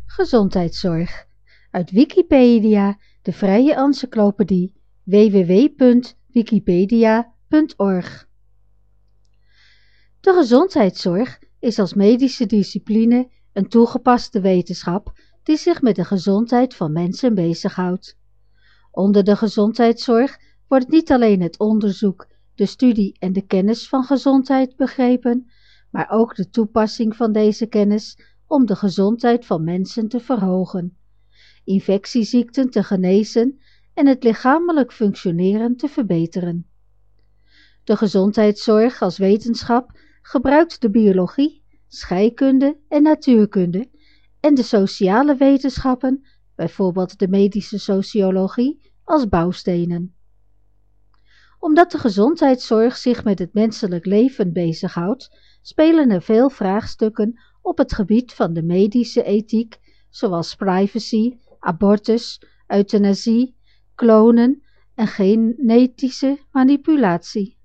Gezondheidszorg. Uit Wikipedia, de vrije encyclopedie, www.wikipedia.org. De gezondheidszorg is als medische discipline een toegepaste wetenschap die zich met de gezondheid van mensen bezighoudt. Onder de gezondheidszorg wordt niet alleen het onderzoek, de studie en de kennis van gezondheid begrepen, maar ook de toepassing van deze kennis om de gezondheid van mensen te verhogen, infectieziekten te genezen en het lichamelijk functioneren te verbeteren. De gezondheidszorg als wetenschap gebruikt de biologie, scheikunde en natuurkunde en de sociale wetenschappen, bijvoorbeeld de medische sociologie, als bouwstenen. Omdat de gezondheidszorg zich met het menselijk leven bezighoudt, spelen er veel vraagstukken op het gebied van de medische ethiek, zoals privacy, abortus, euthanasie, klonen en genetische manipulatie.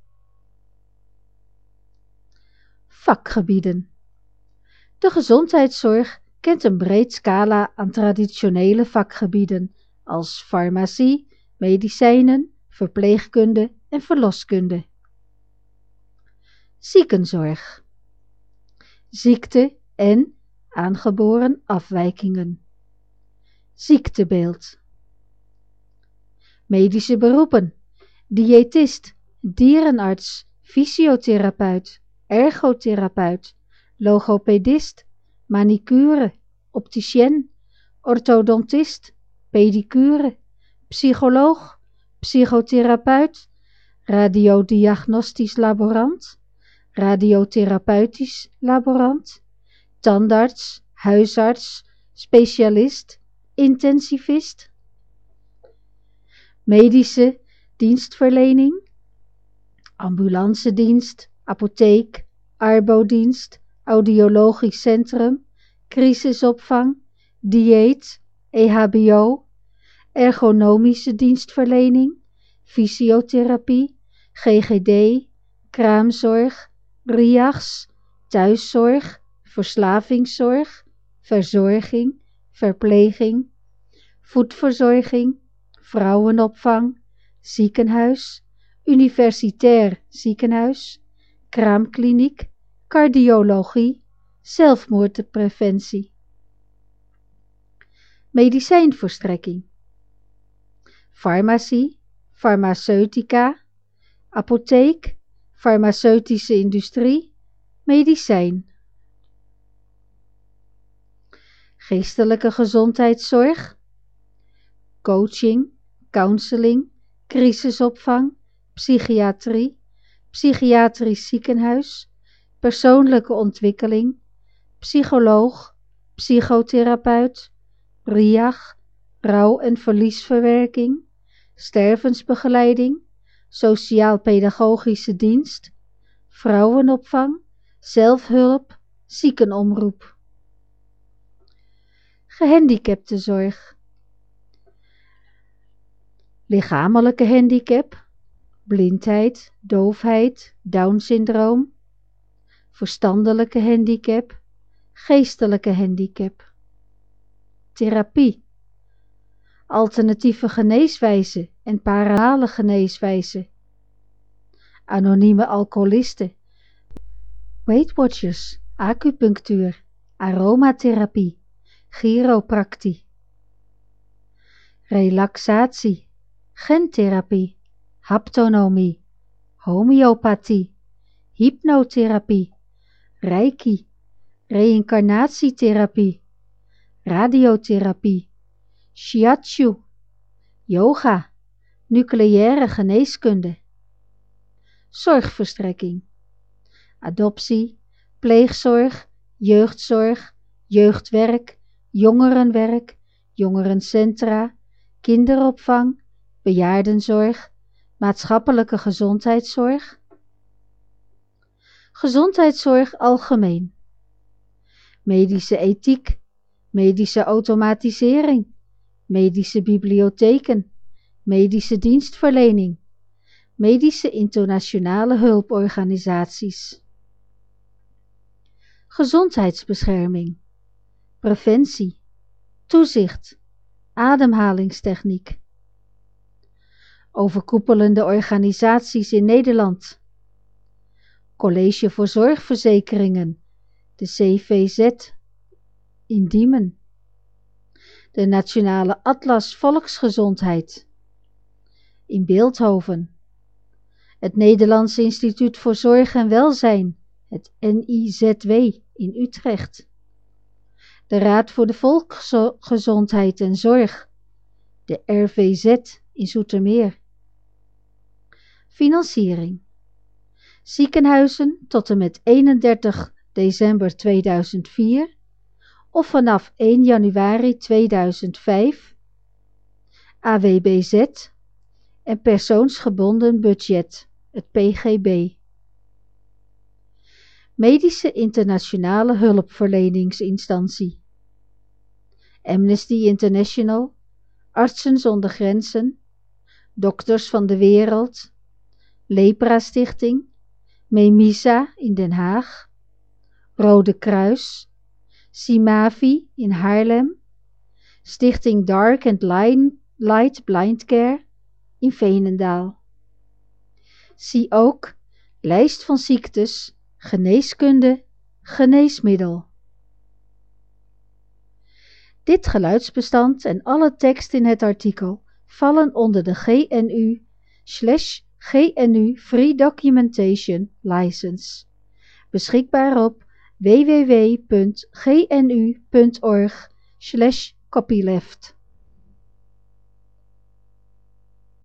Vakgebieden. De gezondheidszorg kent een breed scala aan traditionele vakgebieden als farmacie, medicijnen, verpleegkunde en verloskunde. Ziekenzorg. Ziekte en aangeboren afwijkingen. Ziektebeeld. Medische beroepen. Diëtist, dierenarts, fysiotherapeut, ergotherapeut, logopedist, manicure, opticien, orthodontist, pedicure, psycholoog, psychotherapeut, radiodiagnostisch laborant, radiotherapeutisch laborant, tandarts, huisarts, specialist, intensivist. Medische dienstverlening, ambulancedienst, apotheek, arbodienst, audiologisch centrum, crisisopvang, dieet, EHBO, ergonomische dienstverlening, fysiotherapie, GGD, kraamzorg, RIAGS, thuiszorg, verslavingszorg, verzorging, verpleging, voedverzorging, vrouwenopvang, ziekenhuis, universitair ziekenhuis, kraamkliniek, cardiologie, zelfmoordpreventie. Medicijnverstrekking. Farmacie, farmaceutica, apotheek, farmaceutische industrie, medicijn. Geestelijke gezondheidszorg, coaching, counseling, crisisopvang, psychiatrie, psychiatrisch ziekenhuis, persoonlijke ontwikkeling, psycholoog, psychotherapeut, RIAG, rouw- en verliesverwerking, stervensbegeleiding, sociaal-pedagogische dienst, vrouwenopvang, zelfhulp, ziekenomroep. Gehandicaptenzorg. Lichamelijke handicap, blindheid, doofheid, Down-syndroom, verstandelijke handicap, geestelijke handicap. Therapie. Alternatieve geneeswijzen en parallele geneeswijzen. Anonieme alcoholisten. Weight Watchers, acupunctuur, aromatherapie, chiropractie. Relaxatie, gentherapie, haptonomie, homeopathie, hypnotherapie, reiki, reïncarnatietherapie, radiotherapie, shiatsu, yoga, nucleaire geneeskunde. Zorgverstrekking. Adoptie, pleegzorg, jeugdzorg, jeugdwerk, jongerenwerk, jongerencentra, kinderopvang, bejaardenzorg, maatschappelijke gezondheidszorg. Gezondheidszorg algemeen. Medische ethiek, medische automatisering, medische bibliotheken, medische dienstverlening, medische internationale hulporganisaties. Gezondheidsbescherming, preventie, Toezicht, ademhalingstechniek. Overkoepelende organisaties in Nederland. College voor Zorgverzekeringen, de CVZ in Diemen. De Nationale Atlas Volksgezondheid in Beeldhoven. Het Nederlands Instituut voor Zorg en Welzijn, het NIZW in Utrecht. De Raad voor de Volksgezondheid en Zorg, de RVZ in Zoetermeer. Financiering. Ziekenhuizen tot en met 31 december 2004 of vanaf 1 januari 2005, AWBZ en persoonsgebonden budget, het PGB. Medische Internationale Hulpverleningsinstantie. Amnesty International, Artsen zonder Grenzen, Dokters van de Wereld, Lepra Stichting, Memisa in Den Haag, Rode Kruis, Simavi in Haarlem, Stichting Dark and Light Blind Care in Veenendaal. Zie ook Lijst van ziektes, geneeskunde, geneesmiddel. Dit geluidsbestand en alle tekst in het artikel vallen onder de GNU/GNU Free Documentation License. Beschikbaar op www.gnu.org/copyleft.